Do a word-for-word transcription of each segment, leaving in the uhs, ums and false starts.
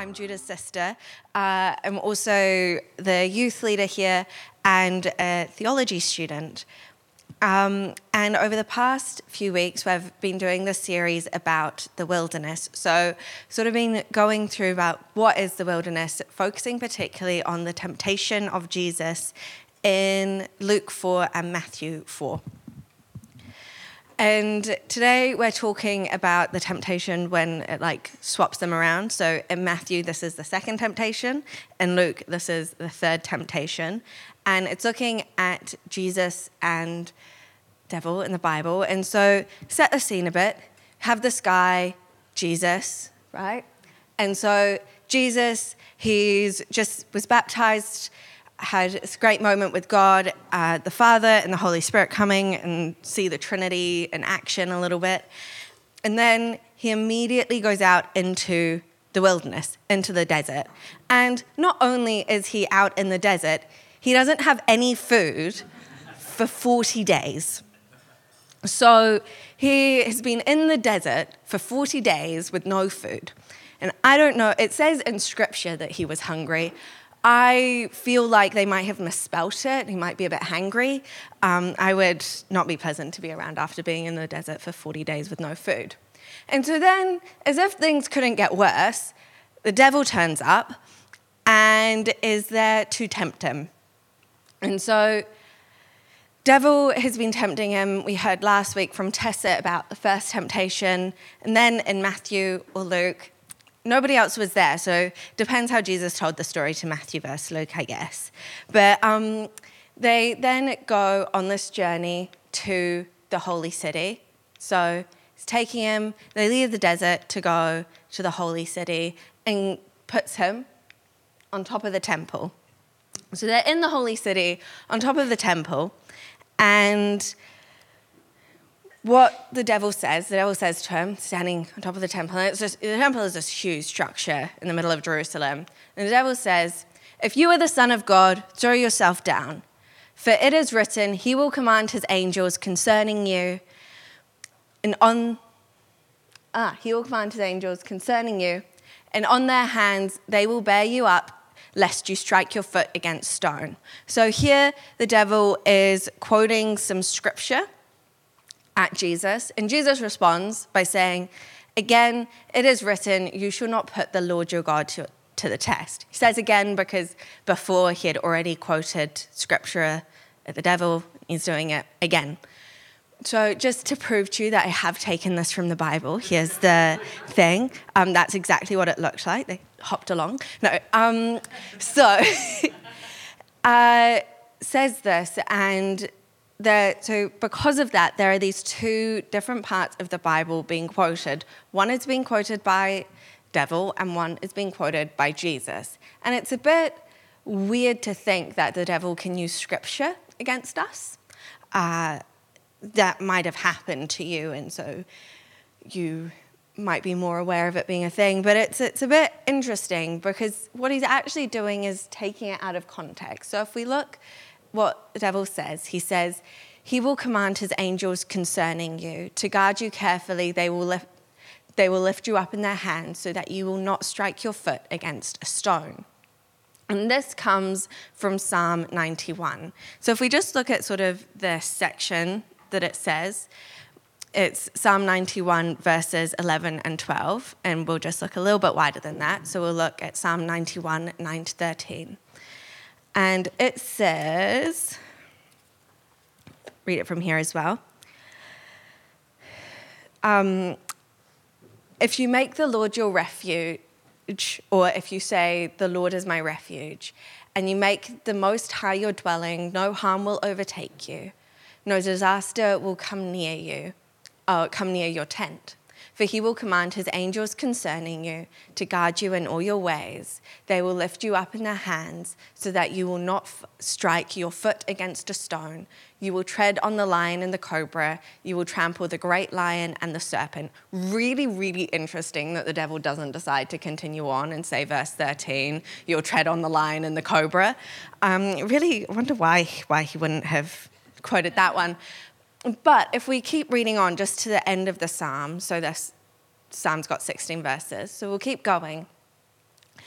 I'm Judah's sister. Uh, I'm also the youth leader here and a theology student. Um, and over the past few weeks, we've been doing this series about the wilderness. So sort of been going through about what is the wilderness, focusing particularly on the temptation of Jesus in Luke four and Matthew four. And today we're talking about the temptation when it like swaps them around. So in Matthew, this is the second temptation. In Luke, this is the third temptation. And it's looking at Jesus and devil in the Bible. And so set the scene a bit. Have this guy, Jesus, right? And so Jesus, he's just was baptized, had this great moment with God, uh, the Father and the Holy Spirit coming and see the Trinity in action a little bit. And then he immediately goes out into the wilderness, into the desert. And not only is he out in the desert, he doesn't have any food for forty days. So he has been in the desert for forty days with no food. And I don't know, it says in Scripture that he was hungry. I feel like they might have misspelt it. He might be a bit hangry. Um, I would not be pleasant to be around after being in the desert for forty days with no food. And so then, as if things couldn't get worse, the devil turns up and is there to tempt him. And so devil has been tempting him. We heard last week from Tessa about the first temptation. And then in Matthew or Luke, nobody else was there, so depends how Jesus told the story to Matthew versus Luke, I guess. But um, they then go on this journey to the holy city. So he's taking him, they leave the desert to go to the holy city and puts him on top of the temple. So they're in the holy city, on top of the temple, and what the devil says, the devil says to him, standing on top of the temple, and it's just, the temple is this huge structure in the middle of Jerusalem. And the devil says, "If you are the Son of God, throw yourself down. For it is written, he will command his angels concerning you, and on, ah, he will command his angels concerning you, and on their hands they will bear you up, lest you strike your foot against stone." So here the devil is quoting some scripture at Jesus, and Jesus responds by saying, again, it is written, you shall not put the Lord your God to, to the test. He says again because before he had already quoted scripture at the devil, he's doing it again. So just to prove to you that I have taken this from the Bible, here's the thing. Um, that's exactly what it looked like. They hopped along. No, um, so uh, says this, and There, so because of that, there are these two different parts of the Bible being quoted. One is being quoted by devil and one is being quoted by Jesus. And it's a bit weird to think that the devil can use scripture against us. Uh, that might have happened to you, and so you might be more aware of it being a thing. But it's it's a bit interesting because what he's actually doing is taking it out of context. So if we look what the devil says, he says, he will command his angels concerning you to guard you carefully. They will lift, they will lift you up in their hands so that you will not strike your foot against a stone. And this comes from Psalm ninety-one. So if we just look at sort of the section that it says, it's Psalm ninety-one verses eleven and twelve, and we'll just look a little bit wider than that. So we'll look at Psalm ninety-one, nine to thirteen. And it says, read it from here as well. Um, if you make the Lord your refuge, or if you say, the Lord is my refuge, and you make the Most High your dwelling, no harm will overtake you. No disaster will come near you, or come near your tent. For he will command his angels concerning you to guard you in all your ways. They will lift you up in their hands so that you will not f- strike your foot against a stone. You will tread on the lion and the cobra. You will trample the great lion and the serpent. Really, really interesting that the devil doesn't decide to continue on and say verse thirteen, you'll tread on the lion and the cobra. Um, really wonder why, why he wouldn't have quoted that one. But if we keep reading on just to the end of the psalm, so this psalm's got sixteen verses, so we'll keep going.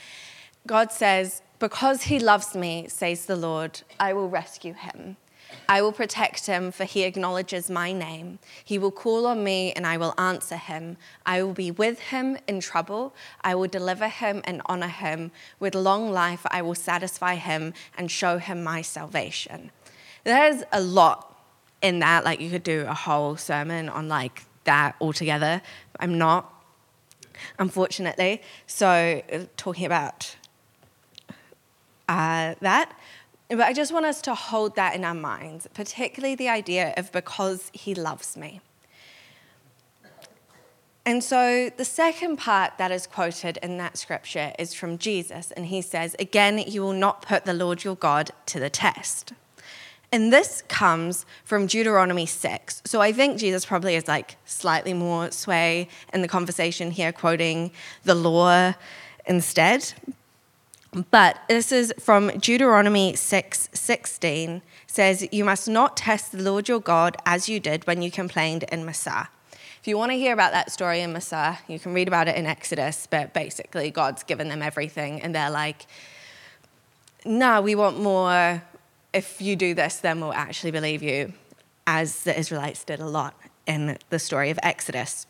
God says, because he loves me, says the Lord, I will rescue him. I will protect him, for he acknowledges my name. He will call on me, and I will answer him. I will be with him in trouble. I will deliver him and honor him. With long life, I will satisfy him and show him my salvation. There's a lot in that. Like, you could do a whole sermon on like that altogether. I'm not, unfortunately. So talking about uh, that. But I just want us to hold that in our minds, particularly the idea of because he loves me. And so the second part that is quoted in that scripture is from Jesus. And he says, again, you will not put the Lord your God to the test. And this comes from Deuteronomy six. So I think Jesus probably is like slightly more sway in the conversation here, quoting the law instead. But this is from Deuteronomy six sixteen, says, you must not test the Lord your God as you did when you complained in Massah. If you want to hear about that story in Massah, you can read about it in Exodus, but basically God's given them everything, and they're like, no, we want more. If you do this, then we'll actually believe you, as the Israelites did a lot in the story of Exodus.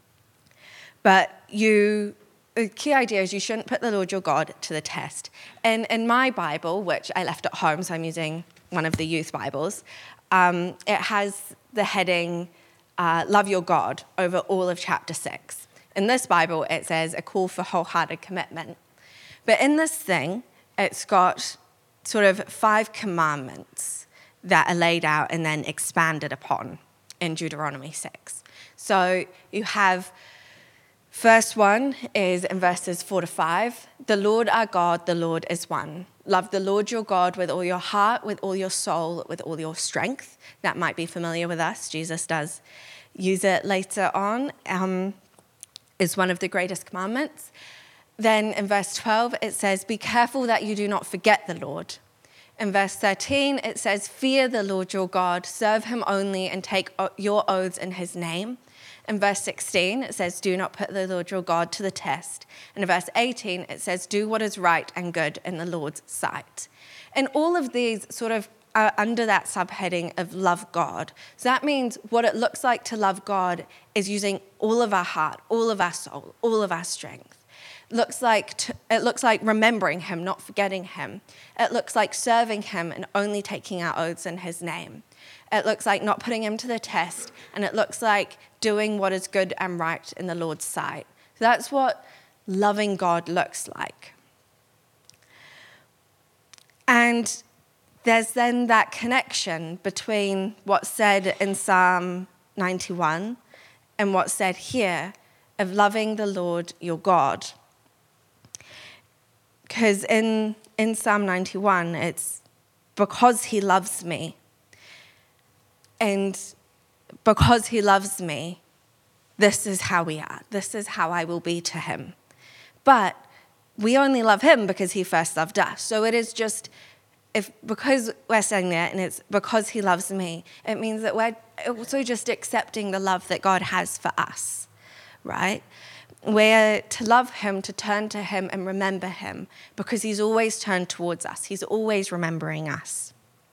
But you... The key idea is you shouldn't put the Lord your God to the test. And in my Bible, which I left at home, so I'm using one of the youth Bibles, um, it has the heading, uh, Love Your God, over all of chapter six. In this Bible, it says a call for wholehearted commitment. But in this thing, it's got sort of five commandments that are laid out and then expanded upon in Deuteronomy six. So you have... First one is in verses four to five. The Lord our God, the Lord is one. Love the Lord your God with all your heart, with all your soul, with all your strength. That might be familiar with us. Jesus does use it later on. Um, is one of the greatest commandments. Then in verse twelve, it says, be careful that you do not forget the Lord. In verse thirteen, it says, fear the Lord your God, serve him only, and take your oaths in his name. In verse sixteen, it says, do not put the Lord your God to the test. And in verse eighteen, it says, do what is right and good in the Lord's sight. And all of these sort of are under that subheading of love God. So that means what it looks like to love God is using all of our heart, all of our soul, all of our strength. It looks like, to, it looks like remembering him, not forgetting him. It looks like serving him and only taking our oaths in his name. It looks like not putting him to the test, and it looks like doing what is good and right in the Lord's sight. So that's what loving God looks like. And there's then that connection between what's said in Psalm ninety-one and what's said here of loving the Lord your God. Because in, in Psalm ninety-one, it's because he loves me. And because he loves me, this is how we are. This is how I will be to him. But we only love him because he first loved us. So it is just, if because we're saying that, and it's because he loves me, it means that we're also just accepting the love that God has for us, right? We're to love him, to turn to him and remember him, because he's always turned towards us. He's always remembering us.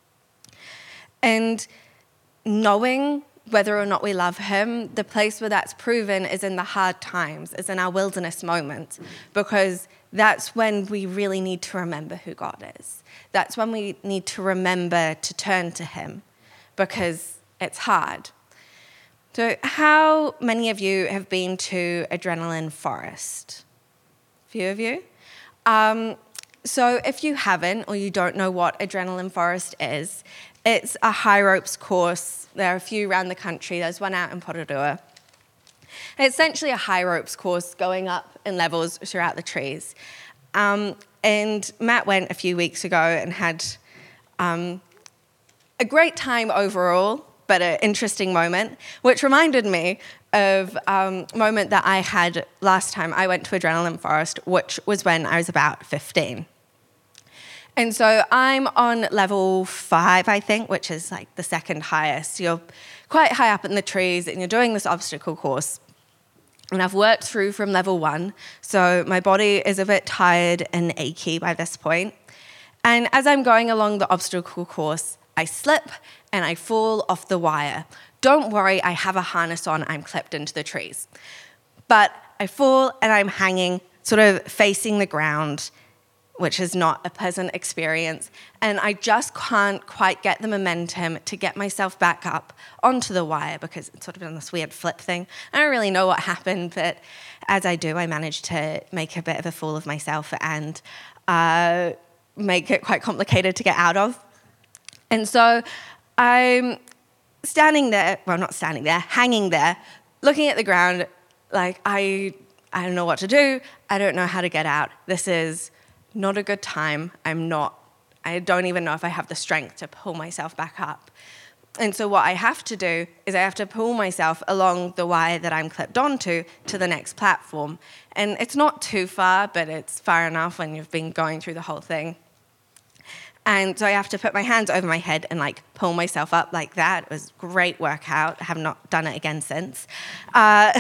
And knowing whether or not we love him, the place where that's proven is in the hard times, is in our wilderness moments, because that's when we really need to remember who God is. That's when we need to remember to turn to him, because it's hard. So how many of you have been to Adrenaline Forest? A few of you? Um, so if you haven't, or you don't know what Adrenaline Forest is, it's a high ropes course. There are a few around the country. There's one out in Porirua. It's essentially a high ropes course going up in levels throughout the trees. Um, and Matt went a few weeks ago and had um, a great time overall, but an interesting moment, which reminded me of um, a moment that I had last time I went to Adrenaline Forest, which was when I was about fifteen. And so I'm on level five, I think, which is like the second highest. You're quite high up in the trees and you're doing this obstacle course. And I've worked through from level one, so my body is a bit tired and achy by this point. And as I'm going along the obstacle course, I slip and I fall off the wire. Don't worry, I have a harness on, I'm clipped into the trees. But I fall and I'm hanging, sort of facing the ground, which is not a pleasant experience. And I just can't quite get the momentum to get myself back up onto the wire because it's sort of done this weird flip thing. I don't really know what happened, but as I do, I managed to make a bit of a fool of myself and uh, make it quite complicated to get out of. And so I'm standing there, well, not standing there, hanging there, looking at the ground, like I, I don't know what to do. I don't know how to get out. This is not a good time. I'm not, I don't even know if I have the strength to pull myself back up. And so what I have to do is I have to pull myself along the wire that I'm clipped onto to the next platform. And it's not too far, but it's far enough when you've been going through the whole thing. And so I have to put my hands over my head and like pull myself up like that. It was a great workout. I have not done it again since. Uh,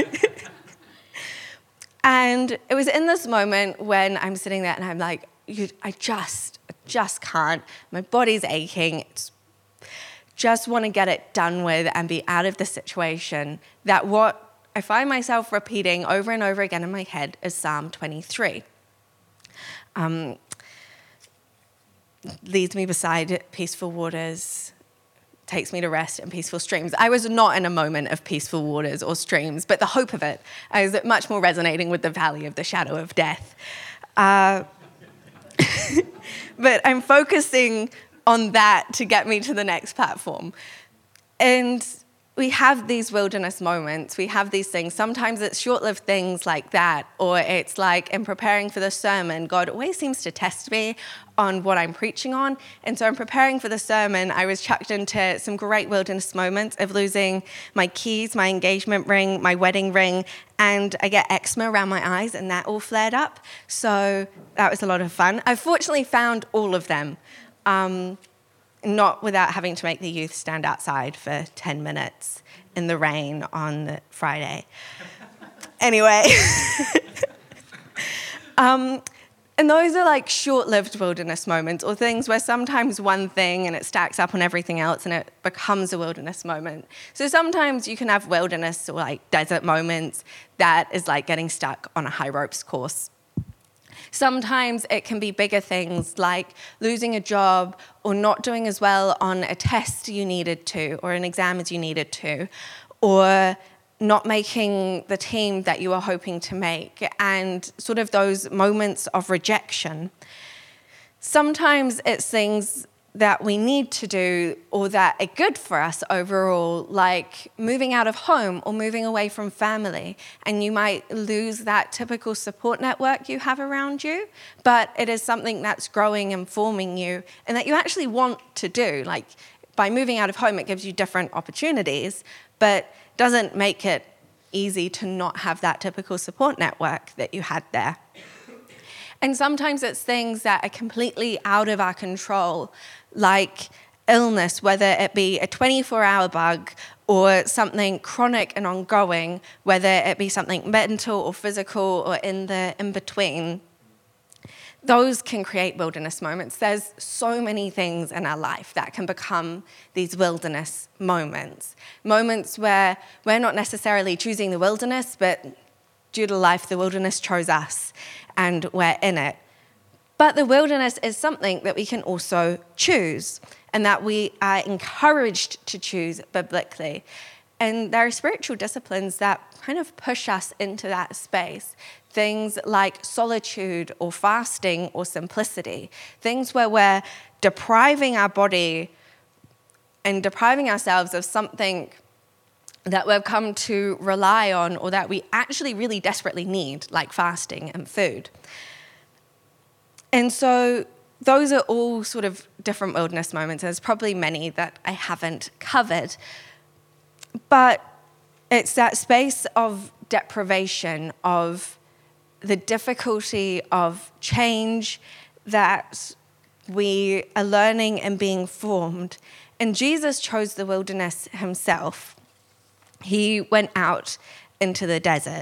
And it was in this moment when I'm sitting there and I'm like, you, I just, I just can't. My body's aching. It's, just want to get it done with and be out of the situation. That what I find myself repeating over and over again in my head is Psalm twenty-three. Um, leads me beside peaceful waters, takes me to rest in peaceful streams. I was not in a moment of peaceful waters or streams, but the hope of it, I was much more resonating with the valley of the shadow of death. Uh, but I'm focusing on that to get me to the next platform. And we have these wilderness moments, we have these things. Sometimes it's short-lived things like that, or it's like in preparing for the sermon, God always seems to test me on what I'm preaching on. And so in preparing for the sermon, I was chucked into some great wilderness moments of losing my keys, my engagement ring, my wedding ring, and I get eczema around my eyes, and that all flared up. So that was a lot of fun. I fortunately found all of them. Um, Not without having to make the youth stand outside for ten minutes in the rain on Friday. Anyway. um, and those are like short-lived wilderness moments, or things where sometimes one thing and it stacks up on everything else and it becomes a wilderness moment. So sometimes you can have wilderness or like desert moments that is like getting stuck on a high ropes course. Sometimes it can be bigger things like losing a job or not doing as well on a test you needed to or an exam as you needed to, or not making the team that you were hoping to make, and sort of those moments of rejection. Sometimes it's things that we need to do or that are good for us overall, like moving out of home or moving away from family, and you might lose that typical support network you have around you, but it is something that's growing and forming you and that you actually want to do. Like by moving out of home, it gives you different opportunities, but doesn't make it easy to not have that typical support network that you had there. And sometimes it's things that are completely out of our control, like illness, whether it be a twenty-four hour bug or something chronic and ongoing, whether it be something mental or physical or in the in-between. Those can create wilderness moments. There's so many things in our life that can become these wilderness moments. Moments where we're not necessarily choosing the wilderness, but due to life, the wilderness chose us, and we're in it. But the wilderness is something that we can also choose, and that we are encouraged to choose biblically. And there are spiritual disciplines that kind of push us into that space. Things like solitude or fasting or simplicity. Things where we're depriving our body and depriving ourselves of something that we've come to rely on or that we actually really desperately need, like fasting and food. And so those are all sort of different wilderness moments. There's probably many that I haven't covered. But it's that space of deprivation, of the difficulty of change that we are learning and being formed. And Jesus chose the wilderness himself. He went out into the desert.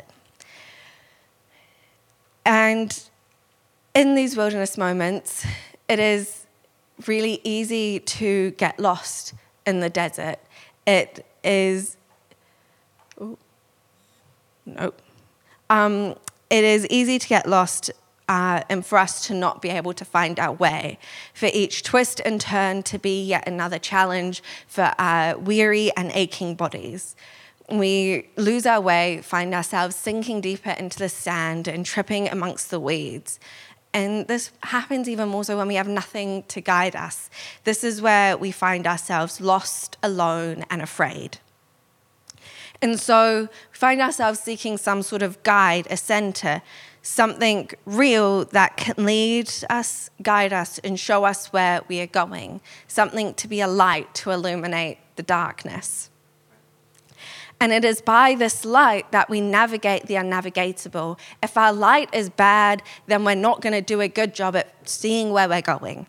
And in these wilderness moments, it is really easy to get lost in the desert. It is, ooh, nope. Um, it is easy to get lost uh, and for us to not be able to find our way, for each twist and turn to be yet another challenge for our weary and aching bodies. We lose our way, find ourselves sinking deeper into the sand and tripping amongst the weeds. And this happens even more so when we have nothing to guide us. This is where we find ourselves lost, alone, and afraid. And so we find ourselves seeking some sort of guide, a center, something real that can lead us, guide us, and show us where we are going, something to be a light to illuminate the darkness. And it is by this light that we navigate the unnavigatable. If our light is bad, then we're not going to do a good job at seeing where we're going.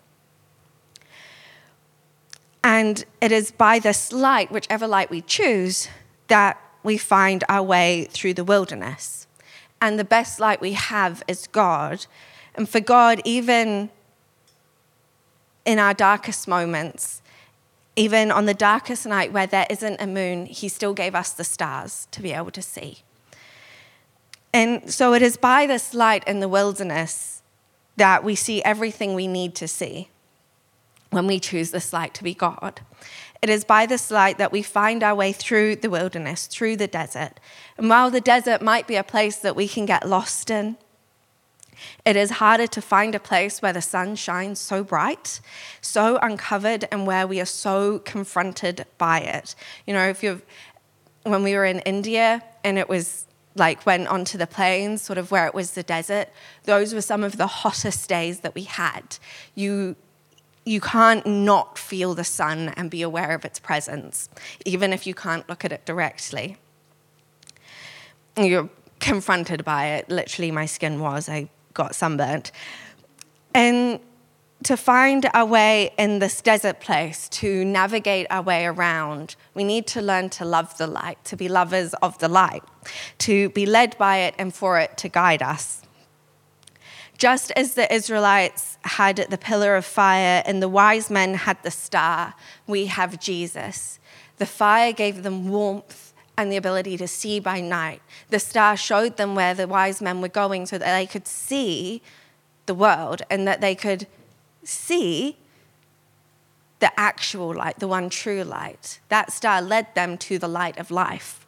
And it is by this light, whichever light we choose, that we find our way through the wilderness. And the best light we have is God. And for God, even in our darkest moments, even on the darkest night where there isn't a moon, he still gave us the stars to be able to see. And so it is by this light in the wilderness that we see everything we need to see when we choose this light to be God. It is by this light that we find our way through the wilderness, through the desert. And while the desert might be a place that we can get lost in, it is harder to find a place where the sun shines so bright, so uncovered, and where we are so confronted by it. You know, if you've, when we were in India and it was like went onto the plains, sort of where it was the desert, those were some of the hottest days that we had. You you can't not feel the sun and be aware of its presence, even if you can't look at it directly. You're confronted by it. Literally, my skin was. I got sunburnt. And to find our way in this desert place, to navigate our way around, we need to learn to love the light, to be lovers of the light, to be led by it and for it to guide us. Just as the Israelites had the pillar of fire and the wise men had the star, we have Jesus. The fire gave them warmth and the ability to see by night. The star showed them where the wise men were going so that they could see the world and that they could see the actual light, the one true light. That star led them to the light of life.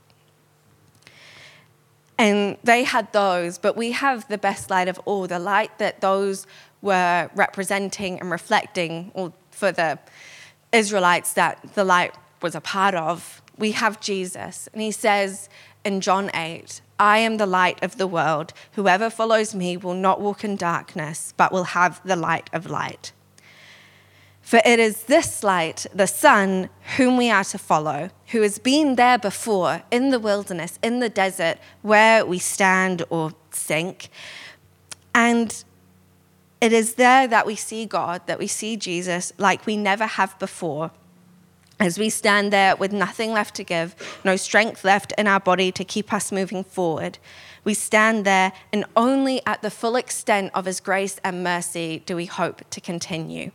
And they had those, but we have the best light of all, the light that those were representing and reflecting, or for the Israelites that the light was a part of. We have Jesus, and he says in John eight, I am the light of the world. Whoever follows me will not walk in darkness, but will have the light of light. For it is this light, the Son, whom we are to follow, who has been there before, in the wilderness, in the desert, where we stand or sink. And it is there that we see God, that we see Jesus like we never have before. As we stand there with nothing left to give, no strength left in our body to keep us moving forward, we stand there, and only at the full extent of his grace and mercy do we hope to continue.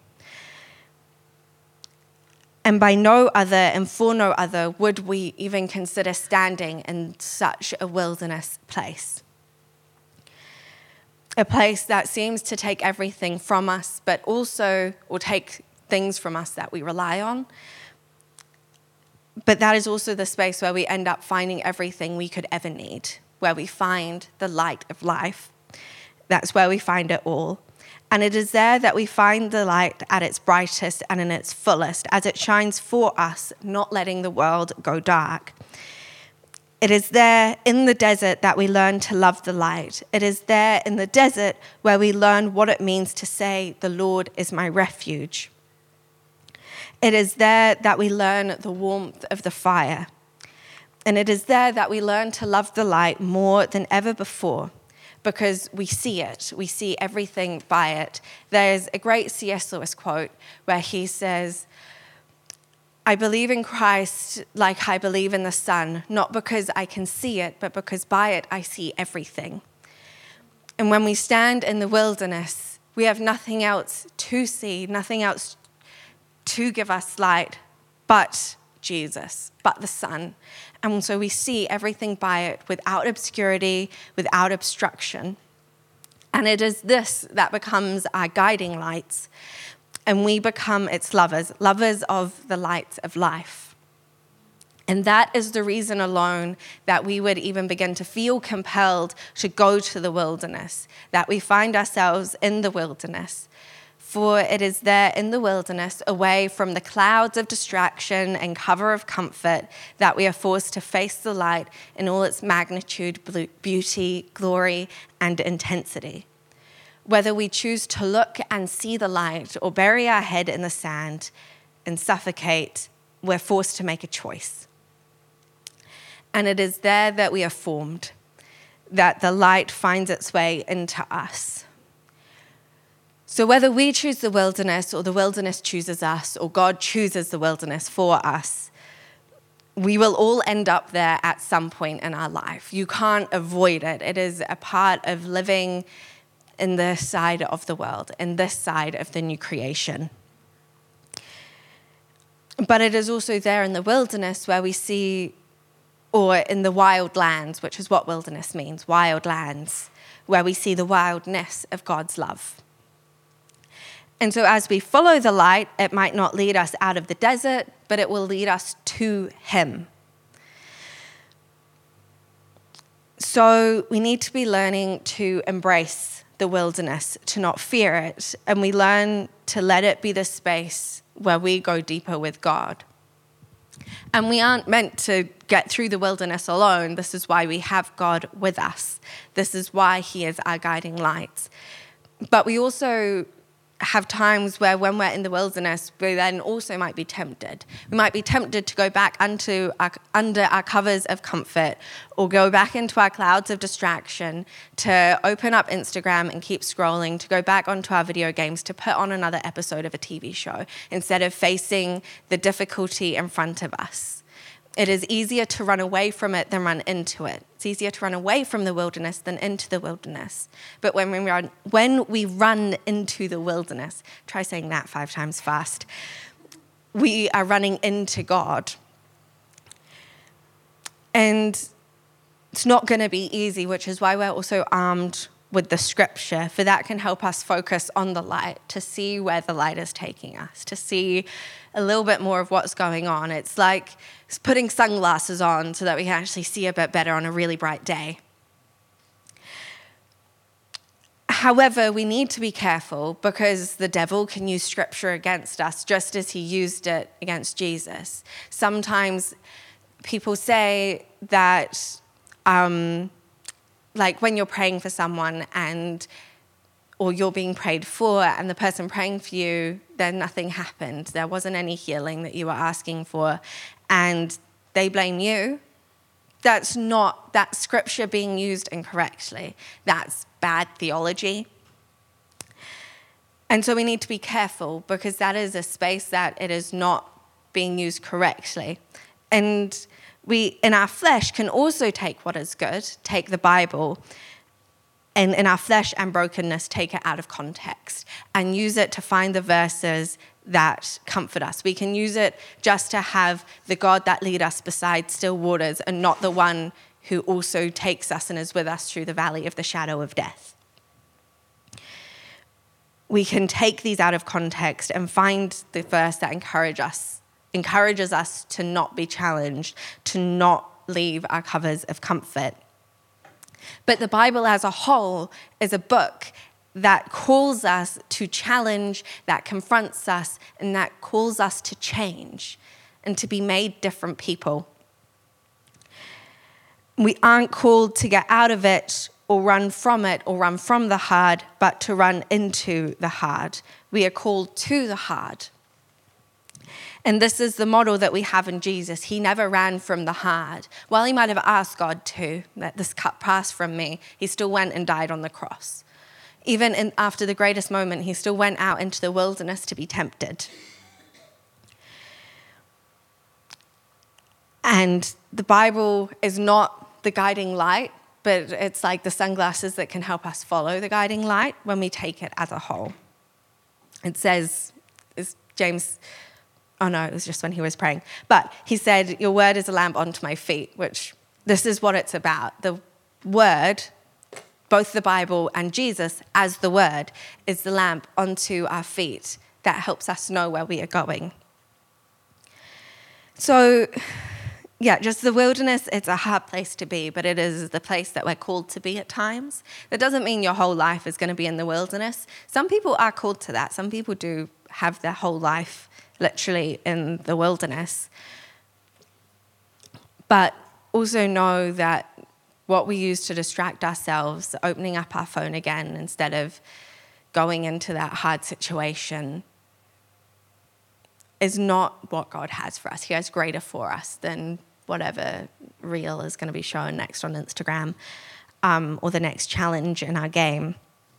And by no other and for no other would we even consider standing in such a wilderness place. A place that seems to take everything from us, but also will take things from us that we rely on. But that is also the space where we end up finding everything we could ever need, where we find the light of life. That's where we find it all. And it is there that we find the light at its brightest and in its fullest, as it shines for us, not letting the world go dark. It is there in the desert that we learn to love the light. It is there in the desert where we learn what it means to say, the Lord is my refuge. It is there that we learn the warmth of the fire. And it is there that we learn to love the light more than ever before, because we see it. We see everything by it. There's a great C S Lewis quote where he says, I believe in Christ like I believe in the sun, not because I can see it, but because by it I see everything. And when we stand in the wilderness, we have nothing else to see, nothing else to give us light but Jesus, but the sun. And so we see everything by it without obscurity, without obstruction. And it is this that becomes our guiding lights. And we become its lovers, lovers of the light of life. And that is the reason alone that we would even begin to feel compelled to go to the wilderness, that we find ourselves in the wilderness. For it is there in the wilderness, away from the clouds of distraction and cover of comfort, that we are forced to face the light in all its magnitude, beauty, glory, and intensity. Whether we choose to look and see the light or bury our head in the sand and suffocate, we're forced to make a choice. And it is there that we are formed, that the light finds its way into us. So whether we choose the wilderness or the wilderness chooses us or God chooses the wilderness for us, we will all end up there at some point in our life. You can't avoid it. It is a part of living in this side of the world, in this side of the new creation. But it is also there in the wilderness where we see, or in the wild lands, which is what wilderness means, wild lands, where we see the wildness of God's love. And so as we follow the light, it might not lead us out of the desert, but it will lead us to him. So we need to be learning to embrace the wilderness, to not fear it, and we learn to let it be the space where we go deeper with God. And we aren't meant to get through the wilderness alone. This is why we have God with us. This is why he is our guiding light. But we also have times where when we're in the wilderness, we then also might be tempted. We might be tempted to go back unto our, under our covers of comfort or go back into our clouds of distraction, to open up Instagram and keep scrolling, to go back onto our video games, to put on another episode of a T V show instead of facing the difficulty in front of us. It is easier to run away from it than run into it. It's easier to run away from the wilderness than into the wilderness. But when we run, when we run into the wilderness, try saying that five times fast, we are running into God. And it's not going to be easy, which is why we're also armed with the scripture, for that can help us focus on the light, to see where the light is taking us, to see a little bit more of what's going on. It's like putting sunglasses on so that we can actually see a bit better on a really bright day. However, we need to be careful because the devil can use scripture against us just as he used it against Jesus. Sometimes people say that, um, like when you're praying for someone and or you're being prayed for and the person praying for you, then nothing happened. There wasn't any healing that you were asking for, and they blame you. That's not, that scripture being used incorrectly. That's bad theology. And so we need to be careful because that is a space that it is not being used correctly. And we, in our flesh, can also take what is good, take the Bible, and in our flesh and brokenness, take it out of context and use it to find the verses that comfort us. We can use it just to have the God that lead us beside still waters and not the one who also takes us and is with us through the valley of the shadow of death. We can take these out of context and find the verse that encourage us, encourages us to not be challenged, to not leave our covers of comfort. But the Bible as a whole is a book that calls us to challenge, that confronts us, and that calls us to change and to be made different people. We aren't called to get out of it or run from it or run from the hard, but to run into the hard. We are called to the hard. And this is the model that we have in Jesus. He never ran from the hard. While he might have asked God to, let this cup pass from me, he still went and died on the cross. Even in, after the greatest moment, he still went out into the wilderness to be tempted. And the Bible is not the guiding light, but it's like the sunglasses that can help us follow the guiding light when we take it as a whole. It says, is James, oh no, it was just when he was praying, but he said, your word is a lamp unto my feet, which this is what it's about. The word, both the Bible and Jesus as the word, is the lamp unto our feet that helps us know where we are going. So, yeah, just the wilderness, it's a hard place to be, but it is the place that we're called to be at times. That doesn't mean your whole life is going to be in the wilderness. Some people are called to that. Some people do have their whole life literally in the wilderness. But also know that what we use to distract ourselves, opening up our phone again instead of going into that hard situation, is not what God has for us. He has greater for us than whatever reel is going to be shown next on Instagram, um, or the next challenge in our game.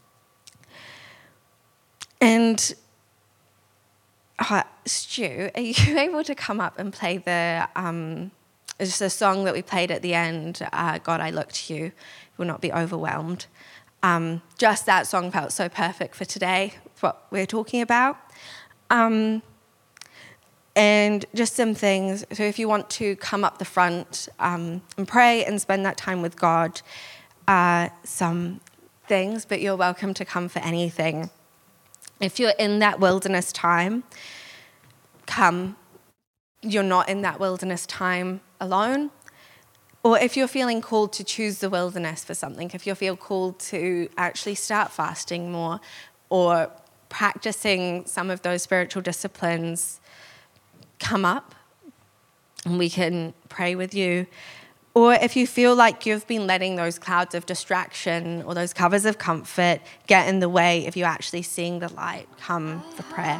And uh, Stu, are you able to come up and play the, um, it's a song that we played at the end, uh, God, I Look to You, You Will Not Be Overwhelmed. Um, just that song felt so perfect for today, what we're talking about. Um, And just some things. So if you want to come up the front um, and pray and spend that time with God, uh, some things, but you're welcome to come for anything. If you're in that wilderness time, come. You're not in that wilderness time alone. Or if you're feeling called to choose the wilderness for something, if you feel called to actually start fasting more or practicing some of those spiritual disciplines, come up and we can pray with you. Or if you feel like you've been letting those clouds of distraction or those covers of comfort get in the way of you actually seeing the light, come for prayer.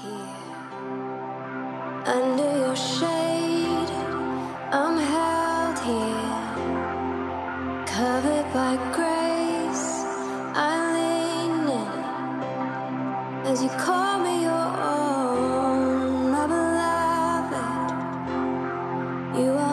Under your shade, I'm held here, covered by grace, I lean in as you call me your own, my beloved. You are